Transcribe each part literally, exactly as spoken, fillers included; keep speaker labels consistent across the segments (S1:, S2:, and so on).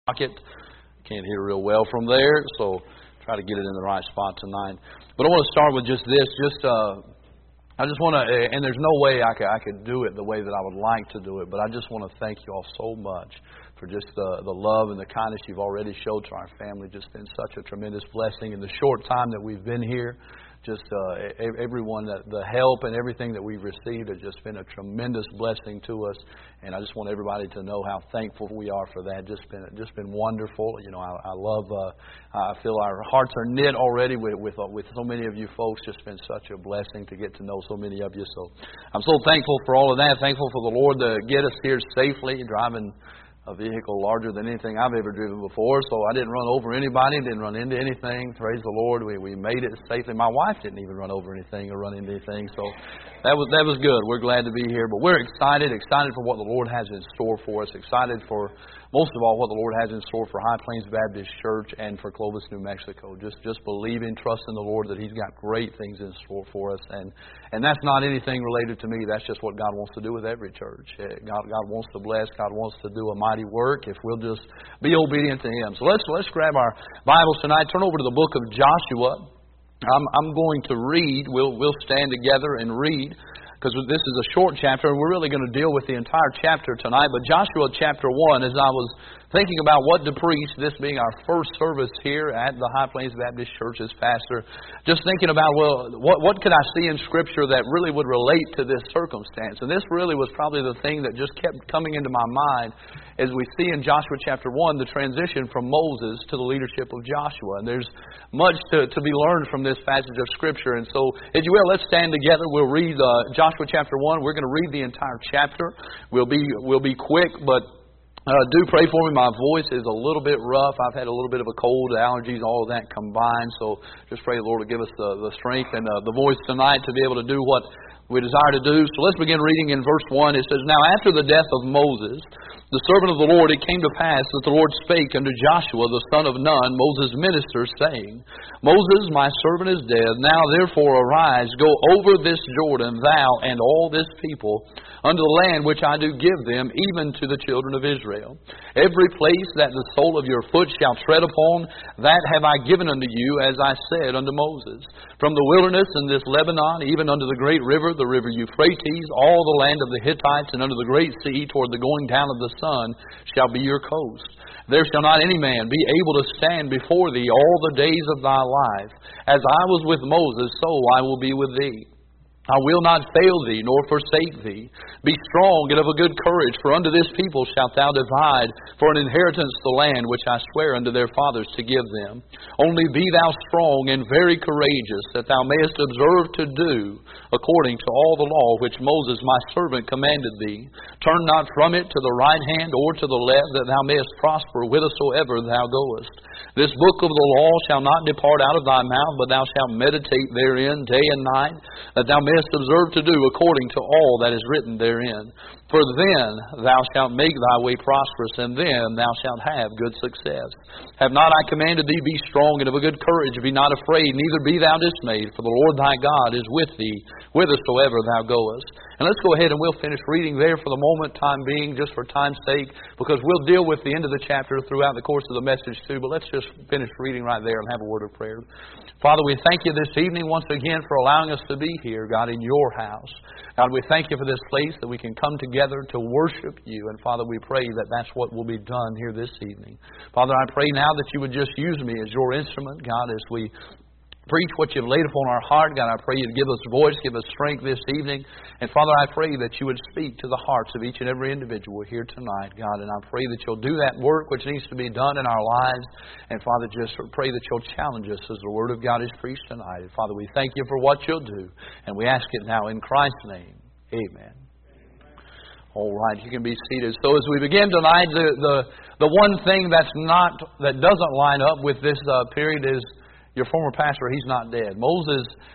S1: pocket. Can't hear real well from there, so try to get it in the right spot tonight. But I want to start with just this. Just uh, I just want to, and there's no way I could, I could do it the way that I would like to do it, but I just want to thank you all so much for just the, the love and the kindness you've already showed to our family. Just been such a tremendous blessing in the short time that we've been here. Just uh, everyone, that the help and everything that we've received has just been a tremendous blessing to us. And I just want everybody to know how thankful we are for that. Just been, just been wonderful. You know, I, I love. Uh, I feel our hearts are knit already with with, uh, with so many of you folks. Just been such a blessing to get to know so many of you. So I'm so thankful for all of that. Thankful for the Lord to get us here safely, driving a vehicle larger than anything I've ever driven before. So I didn't run over anybody, didn't run into anything. Praise the Lord. We we made it safely. My wife didn't even run over anything or run into anything. So that was that was good. We're glad to be here. But we're excited, excited for what the Lord has in store for us. Excited for, most of all, what the Lord has in store for High Plains Baptist Church and for Clovis, New Mexico. Just just believing, trusting the Lord that He's got great things in store for us. And and that's not anything related to me. That's just what God wants to do with every church. God God wants to bless. God wants to do a mighty work if we'll just be obedient to Him. So let's let's grab our Bibles tonight. Turn over to the book of Joshua. I'm I'm going to read. We'll we'll stand together and read, because this is a short chapter, and we're really going to deal with the entire chapter tonight. But Joshua chapter one, as I was thinking about what to preach, this being our first service here at the High Plains Baptist Church as pastor, just thinking about, well, what what could I see in Scripture that really would relate to this circumstance? And this really was probably the thing that just kept coming into my mind as we see in Joshua chapter one, the transition from Moses to the leadership of Joshua. And there's much to, to be learned from this passage of Scripture. And so, if you will, let's stand together. We'll read uh, Joshua chapter one. We're going to read the entire chapter. We'll be we'll be quick, but uh, do pray for me. My voice is a little bit rough. I've had a little bit of a cold, allergies, all of that combined. So just pray the Lord will give us the, the strength and uh, the voice tonight to be able to do what we desire to do. So let's begin reading in verse one. It says, "Now after the death of Moses, the servant of the Lord, it came to pass that the Lord spake unto Joshua, the son of Nun, Moses' minister, saying, Moses, my servant, is dead. Now therefore arise, go over this Jordan, thou and all this people, unto the land which I do give them, even to the children of Israel. Every place that the sole of your foot shall tread upon, that have I given unto you, as I said unto Moses. From the wilderness and this Lebanon, even unto the great river, the river Euphrates, all the land of the Hittites, and unto the great sea, toward the going down of the sun, shall be your coast. There shall not any man be able to stand before thee all the days of thy life. As I was with Moses, so I will be with thee. I will not fail thee, nor forsake thee. Be strong and of a good courage, for unto this people shalt thou divide for an inheritance the land which I swear unto their fathers to give them. Only be thou strong and very courageous, that thou mayest observe to do according to all the law which Moses my servant commanded thee. Turn not from it to the right hand or to the left, that thou mayest prosper whithersoever thou goest. This book of the law shall not depart out of thy mouth, but thou shalt meditate therein day and night, that thou mayest observe to do according to all that is written therein. For then thou shalt make thy way prosperous, and then thou shalt have good success. Have not I commanded thee, be strong and of a good courage, be not afraid, neither be thou dismayed, for the Lord thy God is with thee, whithersoever thou goest. And let's go ahead and we'll finish reading there for the moment, time being, just for time's sake, because we'll deal with the end of the chapter throughout the course of the message too, but let's just finish reading right there and have a word of prayer. Father, we thank you this evening once again for allowing us to be here, God, in your house. God, we thank you for this place that we can come together to worship you. And Father, we pray that that's what will be done here this evening. Father, I pray now that you would just use me as your instrument, God, as we preach what you've laid upon our heart. God, I pray you'd give us voice, give us strength this evening. And Father, I pray that you would speak to the hearts of each and every individual here tonight, God. And I pray that you'll do that work which needs to be done in our lives. And Father, just pray that you'll challenge us as the Word of God is preached tonight. And Father, we thank you for what you'll do. And we ask it now in Christ's name. Amen. All right, you can be seated. So as we begin tonight, the the, the one thing that's not that doesn't line up with this uh, period is your former pastor, he's not dead. Moses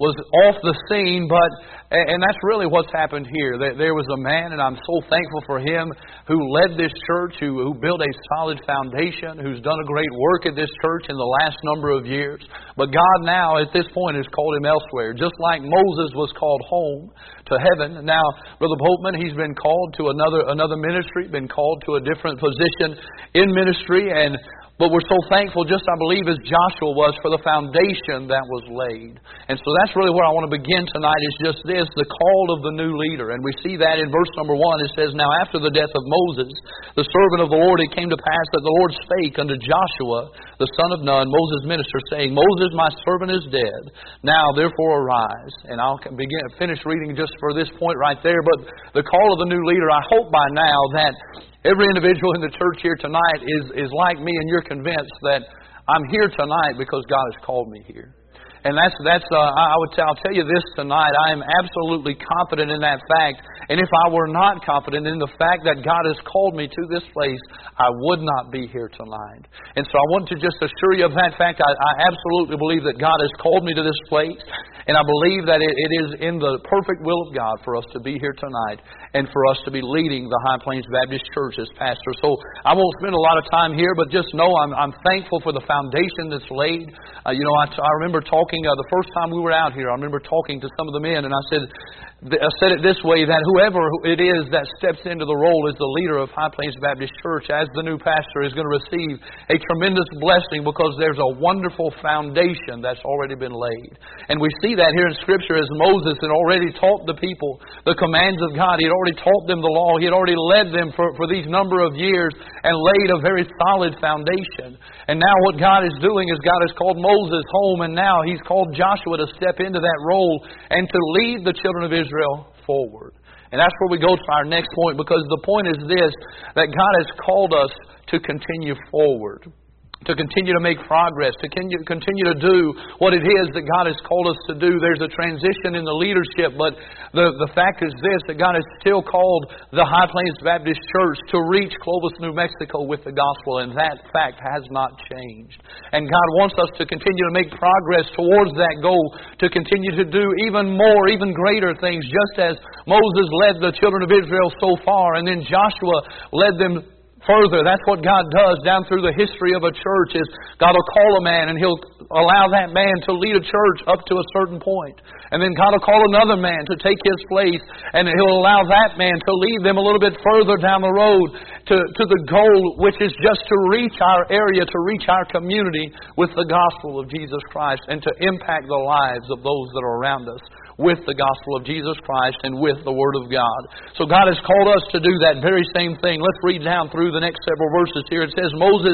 S1: was off the scene, but, and that's really what's happened here. There was a man, and I'm so thankful for him, who led this church, who, who built a solid foundation, who's done a great work at this church in the last number of years. But God now, at this point, has called him elsewhere. Just like Moses was called home to heaven. Now, Brother Boatman, he's been called to another another ministry, been called to a different position in ministry, and but we're so thankful, just I believe as Joshua was, for the foundation that was laid. And so that's really where I want to begin tonight, is just this, the call of the new leader. And we see that in verse number one. It says, Now after the death of Moses, the servant of the Lord, it came to pass that the Lord spake unto Joshua, the son of Nun, Moses' minister, saying, Moses, my servant, is dead. Now therefore arise. And I'll begin finish reading just for this point right there. But the call of the new leader, I hope by now that every individual in the church here tonight is, is like me, and you're convinced that I'm here tonight because God has called me here. And that's, that's uh, I would tell, I'll tell you this tonight, I am absolutely confident in that fact. And if I were not confident in the fact that God has called me to this place, I would not be here tonight. And so I want to just assure you of that fact. I, I absolutely believe that God has called me to this place. And I believe that it, it is in the perfect will of God for us to be here tonight and for us to be leading the High Plains Baptist Church as pastor. So I won't spend a lot of time here, but just know I'm, I'm thankful for the foundation that's laid. Uh, you know, I, I remember talking uh, the first time we were out here, I remember talking to some of the men, and I said, I said it this way, that whoever it is that steps into the role as the leader of High Plains Baptist Church, as the new pastor, is going to receive a tremendous blessing because there's a wonderful foundation that's already been laid. And we see that here in Scripture, as Moses had already taught the people the commands of God. He had already taught them the law. He had already led them for, for these number of years and laid a very solid foundation. And now what God is doing is God has called Moses home, and now He's called Joshua to step into that role and to lead the children of Israel forward. And that's where we go to our next point, because the point is this, that God has called us to continue forward, to continue to make progress, to continue, continue to do what it is that God has called us to do. There's a transition in the leadership, but the, the fact is this, that God has still called the High Plains Baptist Church to reach Clovis, New Mexico with the gospel, and that fact has not changed. And God wants us to continue to make progress towards that goal, to continue to do even more, even greater things, just as Moses led the children of Israel so far, and then Joshua led them further. That's what God does down through the history of a church, is God will call a man and He'll allow that man to lead a church up to a certain point. And then God will call another man to take his place, and He'll allow that man to lead them a little bit further down the road to, to the goal, which is just to reach our area, to reach our community with the gospel of Jesus Christ, and to impact the lives of those that are around us with the gospel of Jesus Christ and with the Word of God. So God has called us to do that very same thing. Let's read down through the next several verses here. It says, Moses,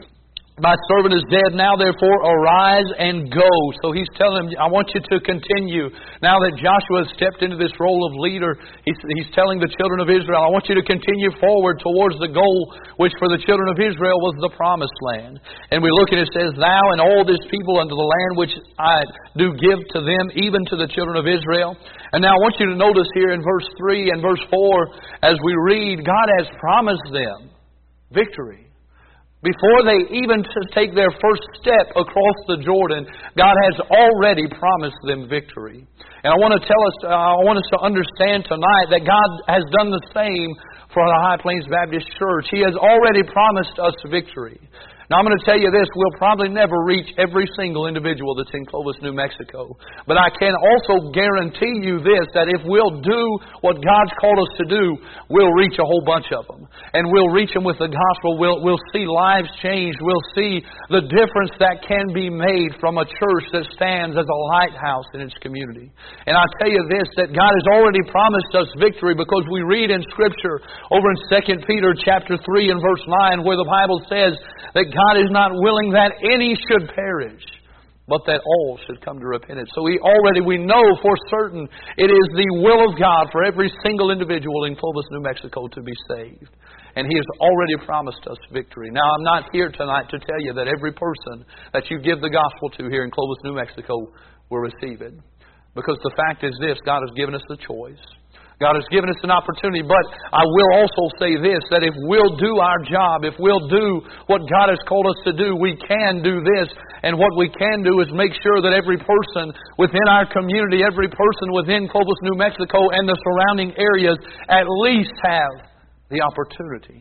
S1: my servant is dead. Now therefore arise and go. So He's telling him, I want you to continue. Now that Joshua has stepped into this role of leader, he's, he's telling the children of Israel, I want you to continue forward towards the goal, which for the children of Israel was the promised land. And we look at it, it says, Thou and all this people unto the land which I do give to them, even to the children of Israel. And now I want you to notice here in verse three and verse four, as we read, God has promised them victory. Before they even take their first step across the Jordan, God has already promised them victory. And I want to tell us, uh, I want us to understand tonight that God has done the same for the High Plains Baptist Church. He has already promised us victory. Now, I'm going to tell you this, we'll probably never reach every single individual that's in Clovis, New Mexico. But I can also guarantee you this, that if we'll do what God's called us to do, we'll reach a whole bunch of them. And we'll reach them with the gospel. We'll, we'll see lives changed. We'll see the difference that can be made from a church that stands as a lighthouse in its community. And I tell you this, that God has already promised us victory, because we read in Scripture over in Second Peter chapter three and verse nine, where the Bible says that God is not willing that any should perish, but that all should come to repentance. So we already, we know for certain it is the will of God for every single individual in Clovis, New Mexico to be saved. And He has already promised us victory. Now, I'm not here tonight to tell you that every person that you give the gospel to here in Clovis, New Mexico will receive it. Because the fact is this, God has given us the choice. God has given us an opportunity, but I will also say this, that if we'll do our job, if we'll do what God has called us to do, we can do this. And what we can do is make sure that every person within our community, every person within Clovis, New Mexico, and the surrounding areas at least have the opportunity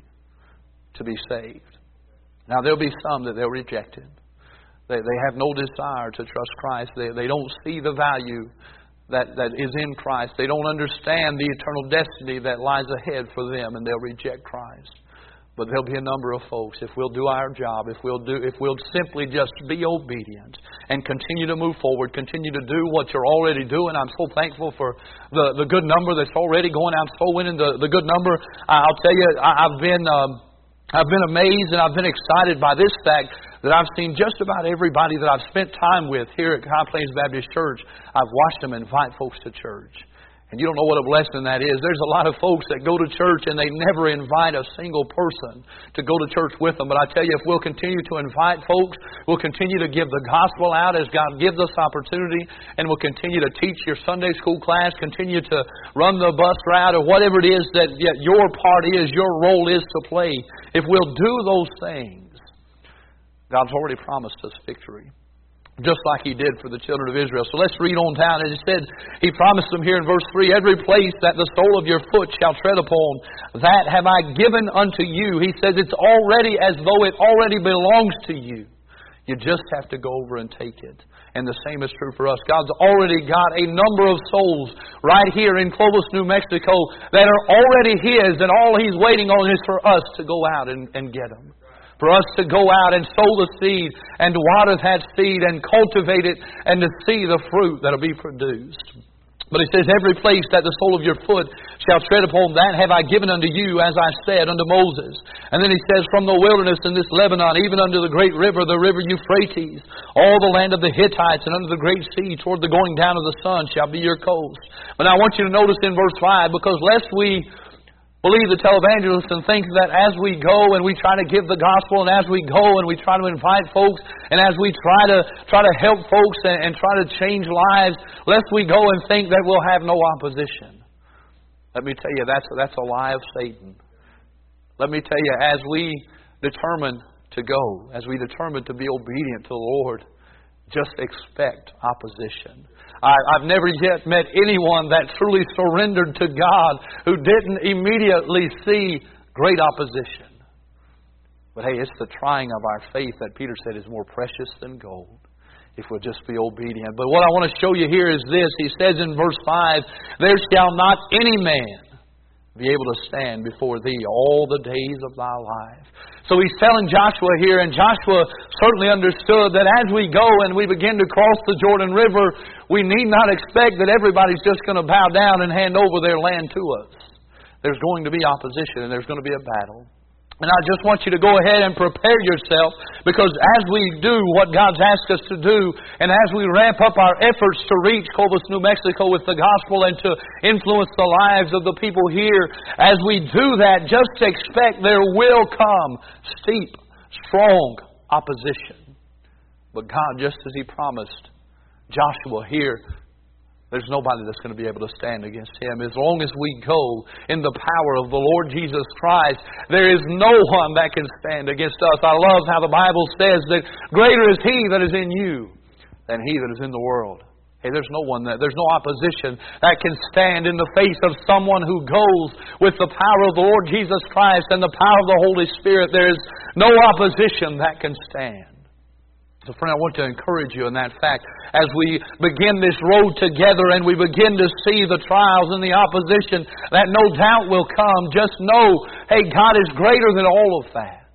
S1: to be saved. Now, there'll be some that they'll reject it. They, they have no desire to trust Christ. They, they don't see the value that, that is in Christ. They don't understand the eternal destiny that lies ahead for them, and they'll reject Christ. But there'll be a number of folks, if we'll do our job, if we'll do, if we'll simply just be obedient and continue to move forward, continue to do what you're already doing. I'm so thankful for the, the good number that's already going out, so winning the, the good number. I'll tell you, I, I've been um, I've been amazed and I've been excited by this fact that I've seen just about everybody that I've spent time with here at High Plains Baptist Church. I've watched them invite folks to church. And you don't know what a blessing that is. There's a lot of folks that go to church and they never invite a single person to go to church with them. But I tell you, if we'll continue to invite folks, we'll continue to give the gospel out as God gives us opportunity, and we'll continue to teach your Sunday school class, continue to run the bus route, or whatever it is that your part is, your role is to play. If we'll do those things, God's already promised us victory, just like He did for the children of Israel. So let's read on down. And He said, He promised them here in verse three, every place that the sole of your foot shall tread upon, that have I given unto you. He says it's already as though it already belongs to you. You just have to go over and take it. And the same is true for us. God's already got a number of souls right here in Clovis, New Mexico, that are already His, and all He's waiting on is for us to go out and, and get them. For us to go out and sow the seed and to water that seed and cultivate it and to see the fruit that will be produced. But He says, every place that the sole of your foot shall tread upon, that have I given unto you, as I said unto Moses. And then He says, from the wilderness in this Lebanon, even unto the great river, the river Euphrates, all the land of the Hittites, and unto the great sea, toward the going down of the sun, shall be your coast. But now I want you to notice in verse five, because lest we believe the televangelist and think that as we go and we try to give the gospel, and as we go and we try to invite folks, and as we try to try to help folks and, and try to change lives, lest we go and think that we'll have no opposition. Let me tell you, that's that's a lie of Satan. Let me tell you, as we determine to go, as we determine to be obedient to the Lord, just expect opposition. I, I've never yet met anyone that truly surrendered to God who didn't immediately see great opposition. But hey, it's the trying of our faith that Peter said is more precious than gold, if we'll just be obedient. But what I want to show you here is this. He says in verse five, there shall not any man be able to stand before thee all the days of thy life. So He's telling Joshua here, and Joshua certainly understood that as we go and we begin to cross the Jordan River, we need not expect that everybody's just going to bow down and hand over their land to us. There's going to be opposition and there's going to be a battle. And I just want you to go ahead and prepare yourself, because as we do what God's asked us to do, and as we ramp up our efforts to reach Clovis, New Mexico with the gospel and to influence the lives of the people here, as we do that, just expect there will come steep, strong opposition. But God, just as He promised Joshua here, there's nobody that's going to be able to stand against Him. As long as we go in the power of the Lord Jesus Christ, there is no one that can stand against us. I love how the Bible says that greater is He that is in you than he that is in the world. Hey, there's no one that, there's no opposition that can stand in the face of someone who goes with the power of the Lord Jesus Christ and the power of the Holy Spirit. There is no opposition that can stand. So friend, I want to encourage you in that fact. As we begin this road together and we begin to see the trials and the opposition that no doubt will come, just know, hey, God is greater than all of that.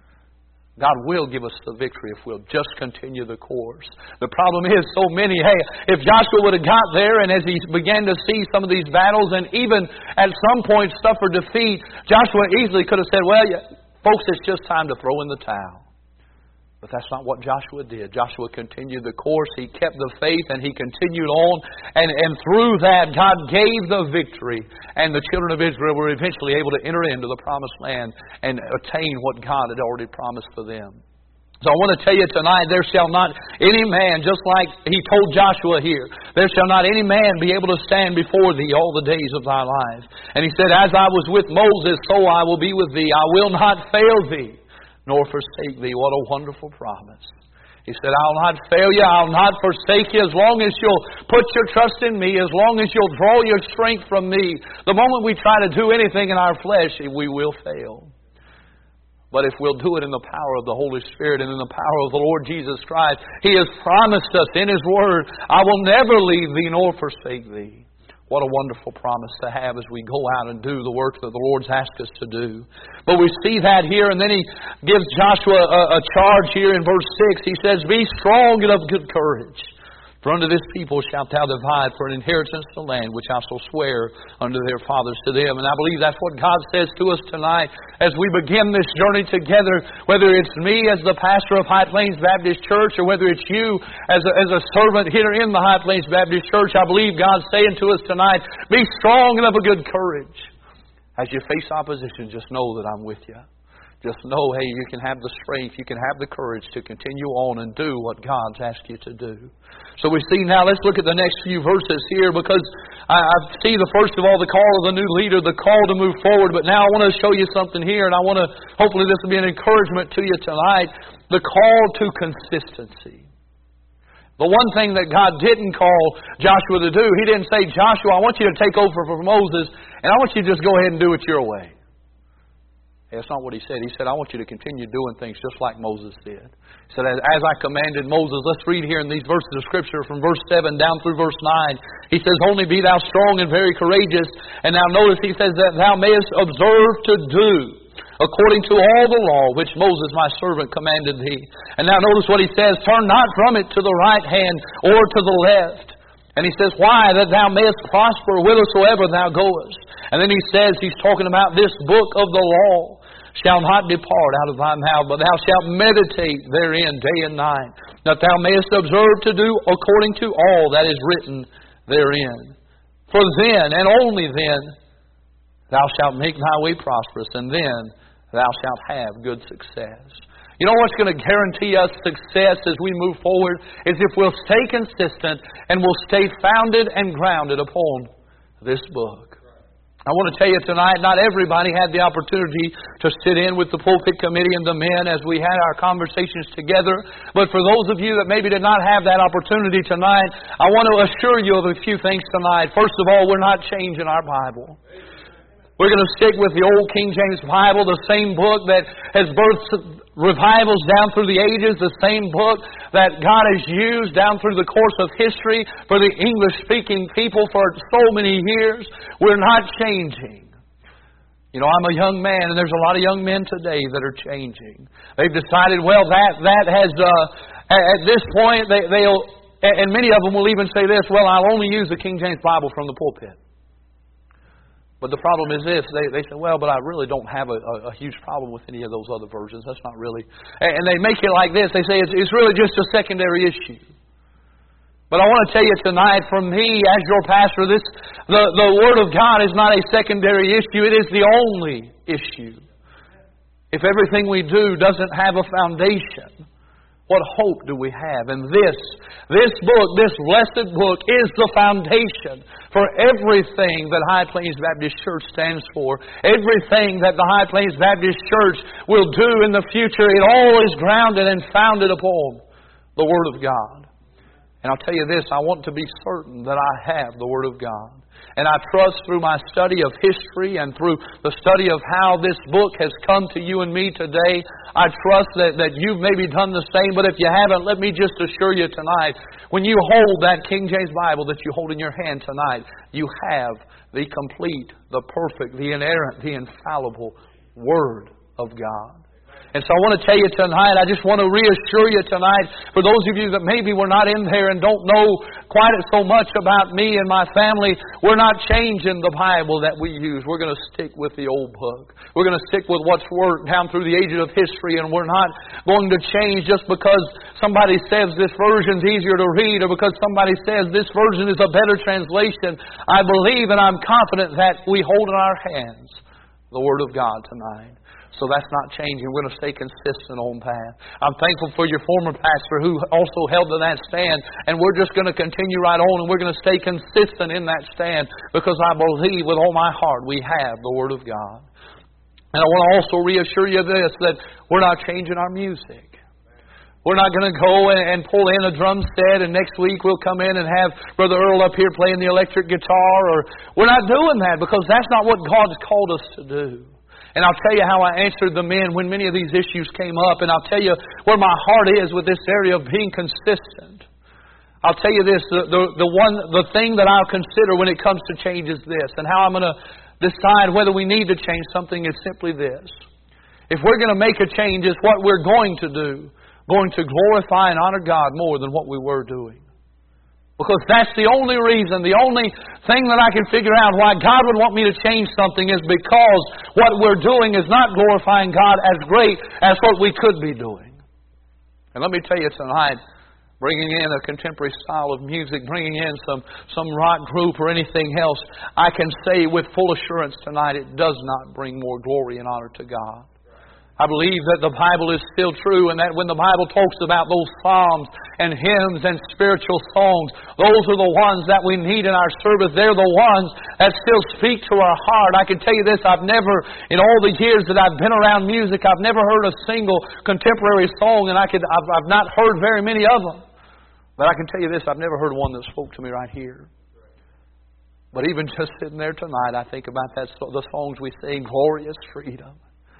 S1: God will give us the victory if we'll just continue the course. The problem is so many, hey, if Joshua would have got there and as he began to see some of these battles and even at some point suffered defeat, Joshua easily could have said, well, yeah, folks, it's just time to throw in the towel. But that's not what Joshua did. Joshua continued the course. He kept the faith and he continued on. And, and through that, God gave the victory. And the children of Israel were eventually able to enter into the promised land and attain what God had already promised for them. So I want to tell you tonight, there shall not any man, just like He told Joshua here, there shall not any man be able to stand before thee all the days of thy life. And He said, as I was with Moses, so I will be with thee. I will not fail thee, nor forsake thee. What a wonderful promise. He said, I'll not fail you, I'll not forsake you, as long as you'll put your trust in me, as long as you'll draw your strength from me. The moment we try to do anything in our flesh, we will fail. But if we'll do it in the power of the Holy Spirit and in the power of the Lord Jesus Christ, He has promised us in His Word, I will never leave thee nor forsake thee. What a wonderful promise to have as we go out and do the work that the Lord's asked us to do. But we see that here, and then He gives Joshua a, a charge here in verse six. He says, be strong and of good courage. For unto this people shalt thou divide for an inheritance the land which I shall swear unto their fathers to them. And I believe that's what God says to us tonight as we begin this journey together, whether it's me as the pastor of High Plains Baptist Church or whether it's you as a, as a servant here in the High Plains Baptist Church. I believe God's saying to us tonight, be strong and of a good courage. As you face opposition, just know that I'm with you. Just know, hey, you can have the strength, you can have the courage to continue on and do what God's asked you to do. So we see now, let's look at the next few verses here, because I, I see the first of all the call of the new leader, the call to move forward. But now I want to show you something here, and I want to, hopefully this will be an encouragement to you tonight. The call to consistency. The one thing that God didn't call Joshua to do, He didn't say, Joshua, I want you to take over for Moses, and I want you to just go ahead and do it your way. That's not what He said. He said, I want you to continue doing things just like Moses did. He said, as I commanded Moses. Let's read here in these verses of Scripture from verse seven down through verse nine. He says, only be thou strong and very courageous. And now notice He says that thou mayest observe to do according to all the law which Moses my servant commanded thee. And now notice what He says, turn not from it to the right hand or to the left. And He says, why? That thou mayest prosper whithersoever thou goest. And then He says, He's talking about this book of the law shall not depart out of thy mouth, but thou shalt meditate therein day and night, that thou mayest observe to do according to all that is written therein. For then, and only then, thou shalt make thy way prosperous, and then thou shalt have good success. You know what's going to guarantee us success as we move forward is if we'll stay consistent and we'll stay founded and grounded upon this book. I want to tell you tonight, not everybody had the opportunity to sit in with the pulpit committee and the men as we had our conversations together. But for those of you that maybe did not have that opportunity tonight, I want to assure you of a few things tonight. First of all, we're not changing our Bible. We're going to stick with the old King James Bible, the same book that has birthed revivals down through the ages, the same book that God has used down through the course of history for the English-speaking people for so many years. We're not changing. You know, I'm a young man, and there's a lot of young men today that are changing. They've decided, well, that that has, uh, at this point, they, they'll, and many of them will even say this, well, I'll only use the King James Bible from the pulpit. But the problem is this, they, they say, well, but I really don't have a, a, a huge problem with any of those other versions. That's not really... And, and they make it like this. They say it's, it's really just a secondary issue. But I want to tell you tonight, from me as your pastor, this the, the Word of God is not a secondary issue. It is the only issue. If everything we do doesn't have a foundation, what hope do we have? And this, this book, this blessed book, is the foundation for everything that High Plains Baptist Church stands for. Everything that the High Plains Baptist Church will do in the future, it all is grounded and founded upon the Word of God. And I'll tell you this, I want to be certain that I have the Word of God. And I trust through my study of history and through the study of how this book has come to you and me today, I trust that, that you've maybe done the same. But if you haven't, let me just assure you tonight, when you hold that King James Bible that you hold in your hand tonight, you have the complete, the perfect, the inerrant, the infallible Word of God. And so I want to tell you tonight, I just want to reassure you tonight, for those of you that maybe were not in there and don't know quite so much about me and my family, we're not changing the Bible that we use. We're going to stick with the old book. We're going to stick with what's worked down through the ages of history, and we're not going to change just because somebody says this version's easier to read or because somebody says this version is a better translation. I believe and I'm confident that we hold in our hands the Word of God tonight. So that's not changing. We're going to stay consistent on that. I'm thankful for your former pastor who also held to that stand. And we're just going to continue right on, and we're going to stay consistent in that stand because I believe with all my heart we have the Word of God. And I want to also reassure you this, that we're not changing our music. We're not going to go and pull in a drum set and next week we'll come in and have Brother Earl up here playing the electric guitar. Or we're not doing that because that's not what God's called us to do. And I'll tell you how I answered the men when many of these issues came up. And I'll tell you where my heart is with this area of being consistent. I'll tell you this, the, the, the one, the thing that I'll consider when it comes to change is this. And how I'm going to decide whether we need to change something is simply this. If we're going to make a change, it's what we're going to do. Going to glorify and honor God more than what we were doing. Because that's the only reason, the only thing that I can figure out why God would want me to change something is because what we're doing is not glorifying God as great as what we could be doing. And let me tell you tonight, bringing in a contemporary style of music, bringing in some, some rock group or anything else, I can say with full assurance tonight it does not bring more glory and honor to God. I believe that the Bible is still true and that when the Bible talks about those psalms and hymns and spiritual songs, those are the ones that we need in our service. They're the ones that still speak to our heart. I can tell you this, I've never, in all the years that I've been around music, I've never heard a single contemporary song, and I could, I've, I've not heard very many of them. But I can tell you this, I've never heard one that spoke to me right here. But even just sitting there tonight, I think about that, the songs we sing, Glorious Freedom.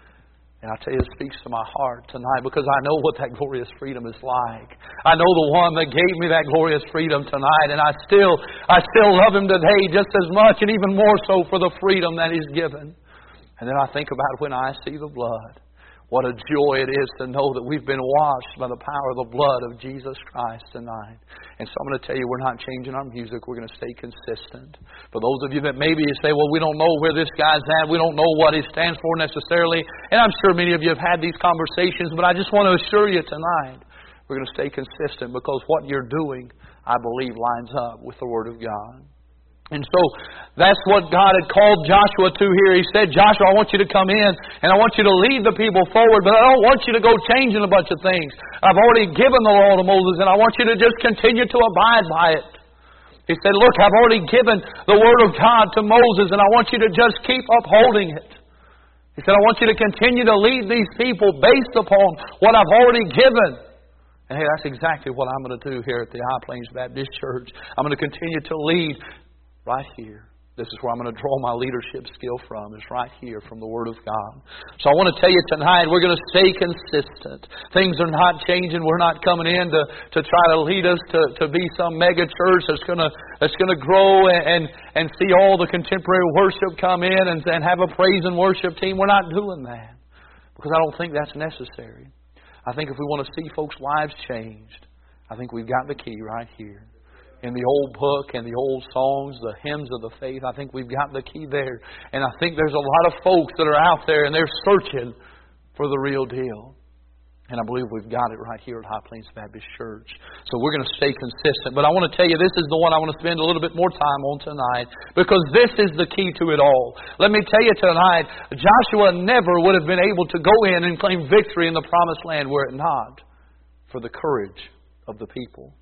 S1: And I tell you, it speaks to my heart tonight because I know what that glorious freedom is like. I know the one that gave me that glorious freedom tonight, and I still, I still love Him today just as much and even more so for the freedom that He's given. And then I think about when I see the blood. What a joy it is to know that we've been washed by the power of the blood of Jesus Christ tonight. And so I'm going to tell you, we're not changing our music. We're going to stay consistent. For those of you that maybe you say, well, we don't know where this guy's at. We don't know what he stands for necessarily. And I'm sure many of you have had these conversations. But I just want to assure you tonight, we're going to stay consistent because what you're doing, I believe, lines up with the Word of God. And so that's what God had called Joshua to here. He said, Joshua, I want you to come in and I want you to lead the people forward, but I don't want you to go changing a bunch of things. I've already given the law to Moses and I want you to just continue to abide by it. He said, look, I've already given the Word of God to Moses and I want you to just keep upholding it. He said, I want you to continue to lead these people based upon what I've already given. And hey, that's exactly what I'm going to do here at the High Plains Baptist Church. I'm going to continue to lead right here. This is where I'm going to draw my leadership skill from, is right here from the Word of God. So I want to tell you tonight, we're going to stay consistent. Things are not changing. We're not coming in to, to try to lead us to, to be some mega church that's going to that's going to grow and, and, and see all the contemporary worship come in and, and have a praise and worship team. We're not doing that because I don't think that's necessary. I think if we want to see folks' lives changed, I think we've got the key right here. In the old book and the old songs, the hymns of the faith, I think we've got the key there. And I think there's a lot of folks that are out there and they're searching for the real deal. And I believe we've got it right here at High Plains Baptist Church. So we're going to stay consistent. But I want to tell you, this is the one I want to spend a little bit more time on tonight, because this is the key to it all. Let me tell you tonight, Joshua never would have been able to go in and claim victory in the Promised Land were it not for the courage of the people.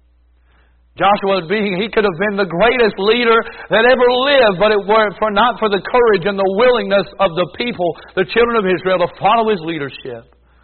S1: Joshua, being, he could have been the greatest leader that ever lived, but it were for not for the courage and the willingness of the people, the children of Israel, to follow his leadership,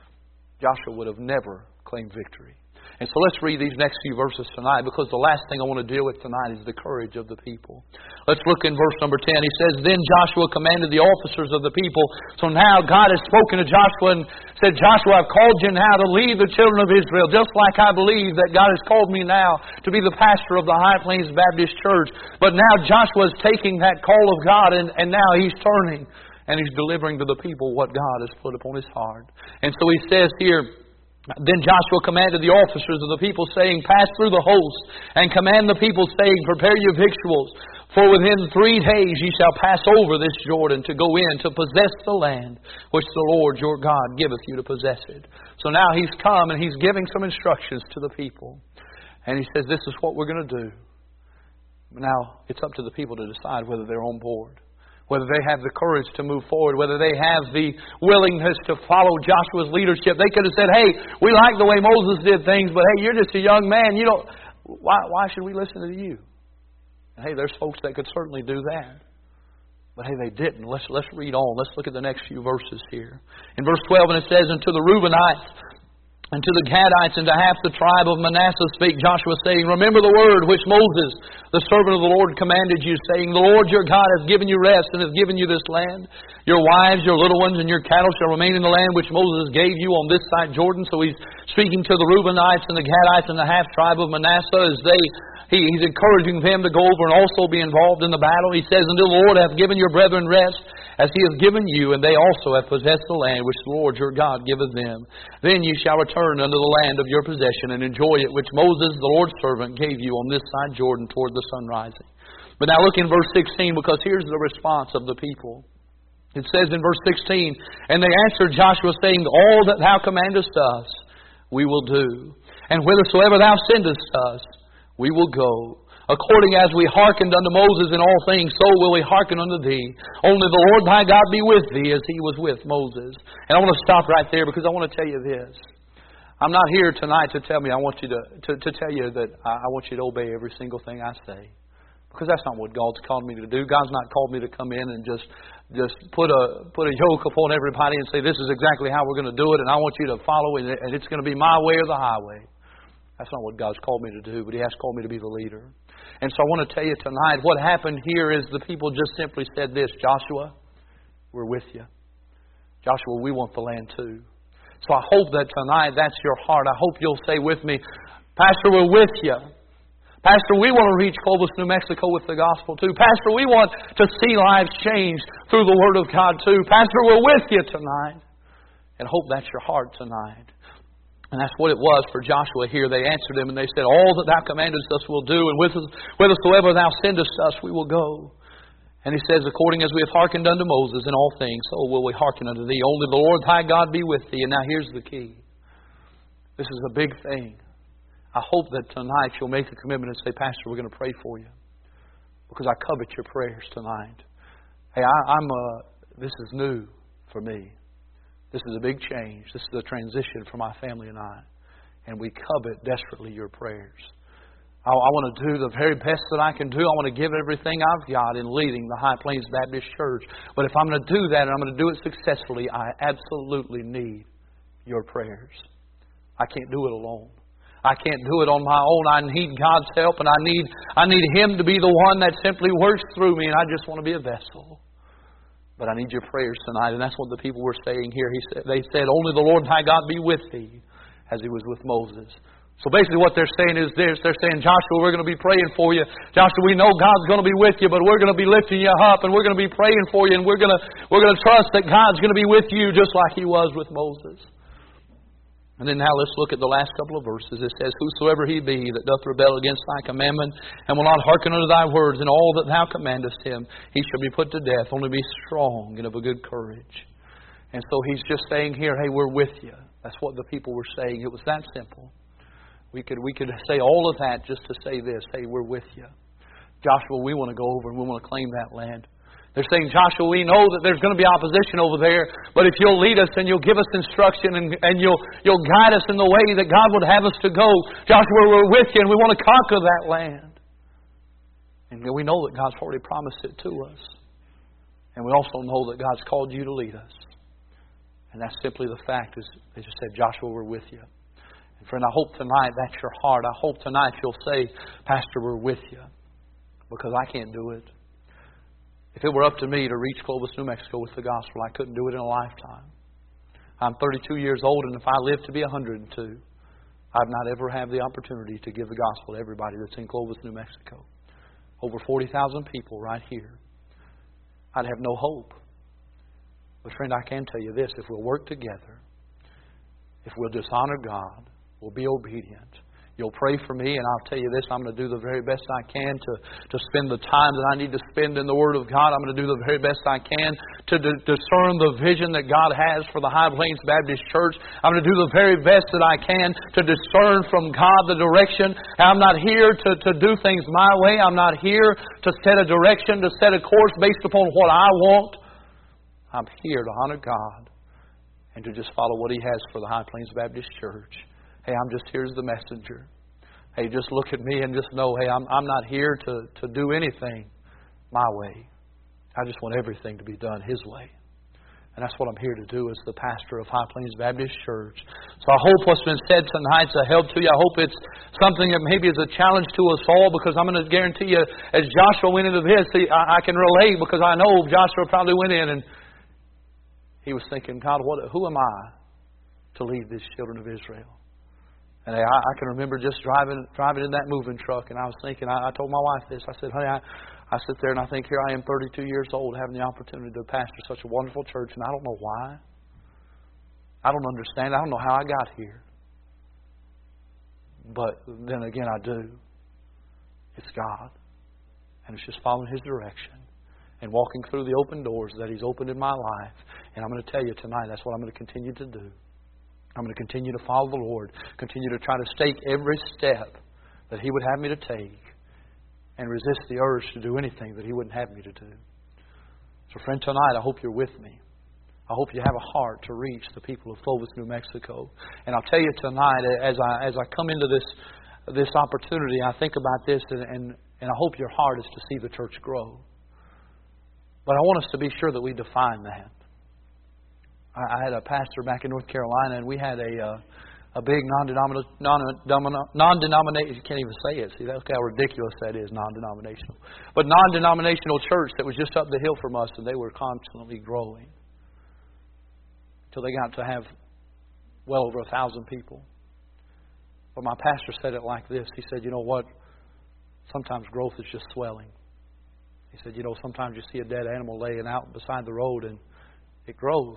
S1: Joshua would have never claimed victory. And so let's read these next few verses tonight, because the last thing I want to deal with tonight is the courage of the people. Let's look in verse number ten. He says, Then Joshua commanded the officers of the people. So now God has spoken to Joshua and said, Joshua, I've called you now to lead the children of Israel, just like I believe that God has called me now to be the pastor of the High Plains Baptist Church. But now Joshua is taking that call of God, and, and now he's turning and he's delivering to the people what God has put upon his heart. And so he says here, Then Joshua commanded the officers of the people, saying, Pass through the host, and command the people, saying, Prepare your victuals, for within three days ye shall pass over this Jordan to go in to possess the land which the Lord your God giveth you to possess it. So now he's come and he's giving some instructions to the people. And he says, this is what we're going to do. Now, it's up to the people to decide whether they're on board. whether they have the courage to move forward, whether they have the willingness to follow Joshua's leadership. They could have said, hey, we like the way Moses did things, but hey, you're just a young man. You don't. Why, why should we listen to you? And hey, there's folks that could certainly do that. But hey, they didn't. Let's, let's read on. Let's look at the next few verses here. In verse twelve, and it says, And to the Reubenites, and to the Gadites, and to half the tribe of Manasseh spake Joshua, saying, Remember the word which Moses, the servant of the Lord, commanded you, saying, The Lord your God hath given you rest, and hath given you this land. Your wives, your little ones, and your cattle shall remain in the land which Moses gave you on this side Jordan. So he's speaking to the Reubenites and the Gadites and the half tribe of Manasseh as they He, he's encouraging them to go over and also be involved in the battle. He says, Until the Lord hath given your brethren rest, as He hath given you, and they also have possessed the land which the Lord your God giveth them. Then ye shall return unto the land of your possession, and enjoy it, which Moses, the Lord's servant, gave you on this side Jordan toward the sun rising. But now look in verse sixteen, because here's the response of the people. It says in verse sixteen, And they answered Joshua, saying, All that thou commandest us, we will do. And whithersoever thou sendest us, we will go. According as we hearkened unto Moses in all things, so will we hearken unto thee. Only the Lord thy God be with thee, as He was with Moses. And I want to stop right there, because I want to tell you this. I'm not here tonight to tell me, I want you to, to, to tell you that I, I want you to obey every single thing I say. Because that's not what God's called me to do. God's not called me to come in and just just put a put a yoke upon everybody and say, this is exactly how we're going to do it, and I want you to follow it, and it's going to be my way or the highway. That's not what God's called me to do, but He has called me to be the leader. And so I want to tell you tonight, what happened here is the people just simply said this, Joshua, we're with you. Joshua, we want the land too. So I hope that tonight that's your heart. I hope you'll say with me, Pastor, we're with you. Pastor, we want to reach Clovis, New Mexico with the gospel too. Pastor, we want to see lives changed through the Word of God too. Pastor, we're with you tonight. And I hope that's your heart tonight. And that's what it was for Joshua here. They answered him and they said, All that thou commandest us we'll do, and whithersoever thou sendest us we will go. And he says, According as we have hearkened unto Moses in all things, so will we hearken unto thee. Only the Lord thy God be with thee. And now here's the key. This is a big thing. I hope that tonight you'll make a commitment and say, Pastor, we're going to pray for you. Because I covet your prayers tonight. Hey, I, I'm uh, this is new for me. This is a big change. This is a transition for my family and I. And we covet desperately your prayers. I, I want to do the very best that I can do. I want to give everything I've got in leading the High Plains Baptist Church. But if I'm going to do that and I'm going to do it successfully, I absolutely need your prayers. I can't do it alone. I can't do it on my own. I need God's help, and I need I need Him to be the one that simply works through me, and I just want to be a vessel. But I need your prayers tonight, and that's what the people were saying here. He said, they said, Only the Lord thy God be with thee, as He was with Moses. So basically what they're saying is this. They're saying, Joshua, we're going to be praying for you. Joshua, we know God's going to be with you, but we're going to be lifting you up, and we're going to be praying for you, and we're going to, we're going to trust that God's going to be with you just like He was with Moses. And then now let's look at the last couple of verses. It says, Whosoever he be that doth rebel against thy commandment, and will not hearken unto thy words, and all that thou commandest him, he shall be put to death. Only be strong and of a good courage. And so he's just saying here, hey, we're with you. That's what the people were saying. It was that simple. We could we could say all of that just to say this, hey, we're with you. Joshua, we want to go over and we want to claim that land. They're saying, Joshua, we know that there's going to be opposition over there, but if you'll lead us and you'll give us instruction and, and you'll, you'll guide us in the way that God would have us to go, Joshua, we're with you and we want to conquer that land. And we know that God's already promised it to us. And we also know that God's called you to lead us. And that's simply the fact, is they just said, Joshua, we're with you. And friend, I hope tonight that's your heart. I hope tonight you'll say, Pastor, we're with you. Because I can't do it. If it were up to me to reach Clovis, New Mexico with the gospel, I couldn't do it in a lifetime. I'm thirty-two years old, and if I live to be one hundred two, I'd not ever have the opportunity to give the gospel to everybody that's in Clovis, New Mexico. Over forty thousand people right here. I'd have no hope. But friend, I can tell you this, if we'll work together, if we'll dishonor God, we'll be obedient, You'll pray for me, and I'll tell you this, I'm going to do the very best I can to, to spend the time that I need to spend in the Word of God. I'm going to do the very best I can to d- discern the vision that God has for the High Plains Baptist Church. I'm going to do the very best that I can to discern from God the direction. I'm not here to, to do things my way. I'm not here to set a direction, to set a course based upon what I want. I'm here to honor God and to just follow what He has for the High Plains Baptist Church. Hey, I'm just here as the messenger. Hey, just look at me and just know, hey, I'm I'm not here to, to do anything my way. I just want everything to be done His way. And that's what I'm here to do as the pastor of High Plains Baptist Church. So I hope what's been said tonight's a help to you. I hope it's something that maybe is a challenge to us all, because I'm going to guarantee you, as Joshua went into this, see, I, I can relate, because I know Joshua probably went in and he was thinking, God, what? Who am I to lead these children of Israel? And I, I can remember just driving driving in that moving truck, and I was thinking, I, I told my wife this. I said, honey, I, I sit there and I think, here I am, thirty-two years old, having the opportunity to pastor such a wonderful church, and I don't know why. I don't understand. I don't know how I got here. But then again, I do. It's God. And it's just following His direction and walking through the open doors that He's opened in my life. And I'm going to tell you tonight, that's what I'm going to continue to do. I'm going to continue to follow the Lord, continue to try to stake every step that He would have me to take, and resist the urge to do anything that He wouldn't have me to do. So friend, tonight I hope you're with me. I hope you have a heart to reach the people of Clovis, New Mexico. And I'll tell you tonight, as I as I come into this this opportunity, I think about this, and, and, and I hope your heart is to see the church grow. But I want us to be sure that we define that. I had a pastor back in North Carolina, and we had a uh, a big non-denominational, non-denominational, you can't even say it. See, that's how ridiculous that is, non-denominational. But non-denominational church that was just up the hill from us, and they were constantly growing until they got to have well over a thousand people. But my pastor said it like this. He said, you know what? Sometimes growth is just swelling. He said, you know, sometimes you see a dead animal laying out beside the road, and it grows.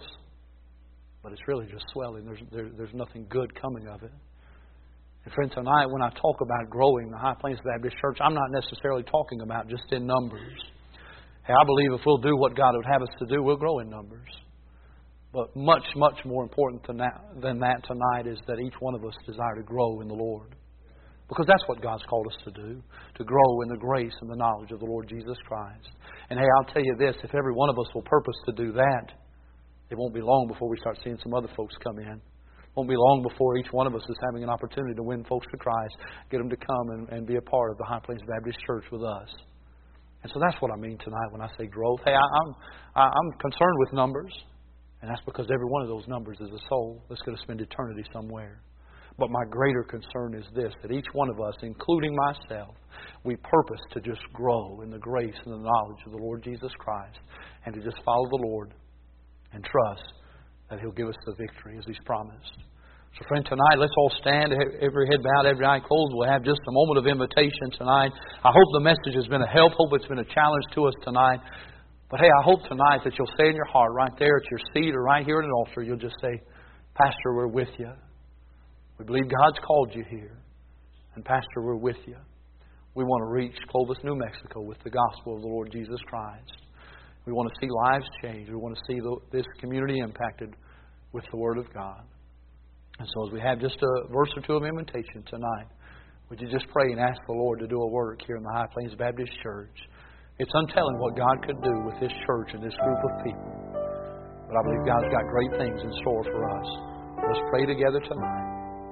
S1: But it's really just swelling. There's there, there's nothing good coming of it. And friend, tonight when I talk about growing the High Plains Baptist Church, I'm not necessarily talking about just in numbers. Hey, I believe if we'll do what God would have us to do, we'll grow in numbers. But much, much more important than that, than that tonight is that each one of us desire to grow in the Lord. Because that's what God's called us to do, to grow in the grace and the knowledge of the Lord Jesus Christ. And hey, I'll tell you this, if every one of us will purpose to do that, it won't be long before we start seeing some other folks come in. It won't be long before each one of us is having an opportunity to win folks to Christ, get them to come and, and be a part of the High Plains Baptist Church with us. And so that's what I mean tonight when I say growth. Hey, I, I'm I'm concerned with numbers, and that's because every one of those numbers is a soul that's going to spend eternity somewhere. But my greater concern is this, that each one of us, including myself, we purpose to just grow in the grace and the knowledge of the Lord Jesus Christ, and to just follow the Lord and trust that He'll give us the victory as He's promised. So friend, tonight let's all stand, every head bowed, every eye closed. We'll have just a moment of invitation tonight. I hope the message has been a help. Hope it's been a challenge to us tonight. But hey, I hope tonight that you'll say in your heart, right there at your seat or right here at an altar, you'll just say, Pastor, we're with you. We believe God's called you here. And Pastor, we're with you. We want to reach Clovis, New Mexico with the gospel of the Lord Jesus Christ. We want to see lives changed. We want to see the, this community impacted with the Word of God. And so as we have just a verse or two of invitation tonight, would you just pray and ask the Lord to do a work here in the High Plains Baptist Church? It's untelling what God could do with this church and this group of people. But I believe God's got great things in store for us. Let's pray together tonight.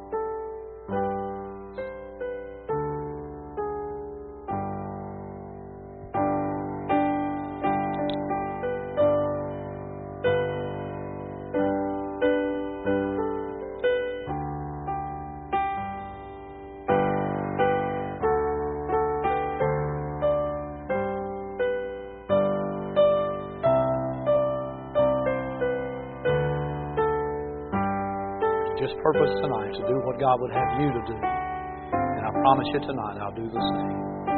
S1: Just purpose tonight to do what God would have you to do. And I promise you tonight I'll do the same.